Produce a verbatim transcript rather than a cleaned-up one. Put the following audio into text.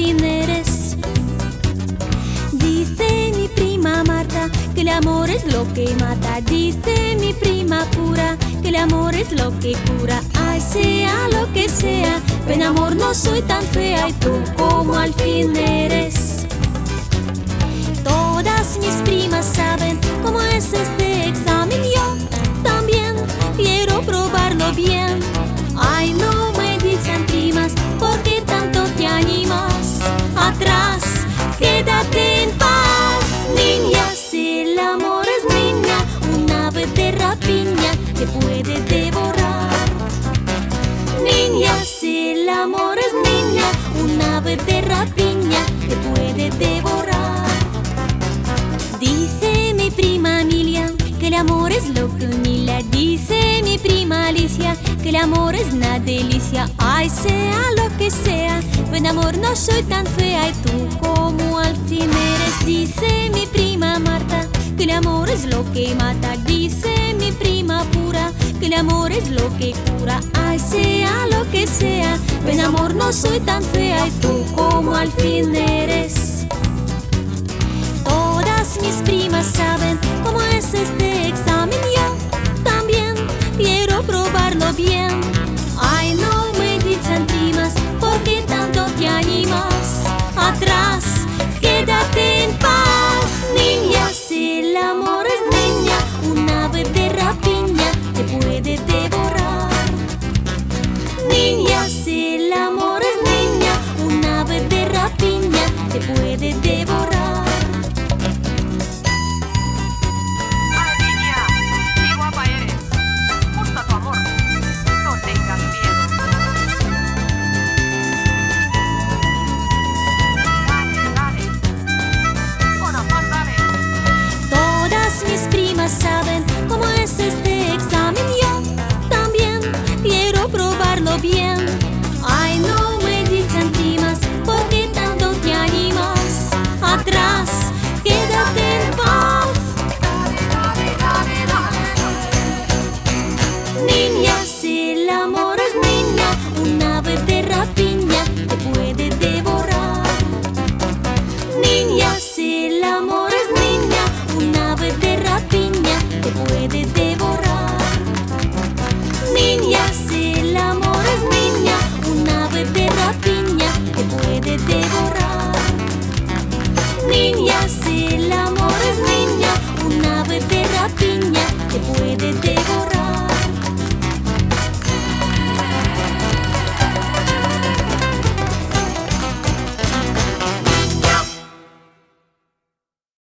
fin eres. Dice mi prima Marta que el amor es lo que mata. Dice mi prima Pura que el amor es lo que cura. Ay, sea lo que sea, ven amor, no soy tan fea. Y tú como al fin eres. Todas mis primas saben cómo es este examen. Yo también quiero probarlo bien. Ay, no me dicen primas, ¿por qué tanto te animas? Atrás, quédate en paz. Niña, si el amor es niña, un ave de rapiña te puede devorar. Niña, si el amor es niña, un ave de rapiña te puede devorar. Dice mi prima Emilia que el amor es lo que humilla. Dice mi prima Alicia que el amor es una delicia. Ay, sea lo que sea, ven amor, no soy tan fea. Y tú como al fin eres. Dice mi prima Marta que el amor es lo que mata. Dice mi prima Pura que el amor es lo que cura. Ay, sea lo que sea, ven amor, no soy tan fea. Y tú como al fin eres. Todas mis primas saben cómo es este examen. Yo también quiero probarlo bien. Ay, no me dicen primas, ¿por qué tanto te animas? Atrás, quédate en paz. Niña, si el amor es niña, un ave de rapiña te puede devorar. Niña, si el amor es niña, un ave de rapiña te puede devorar.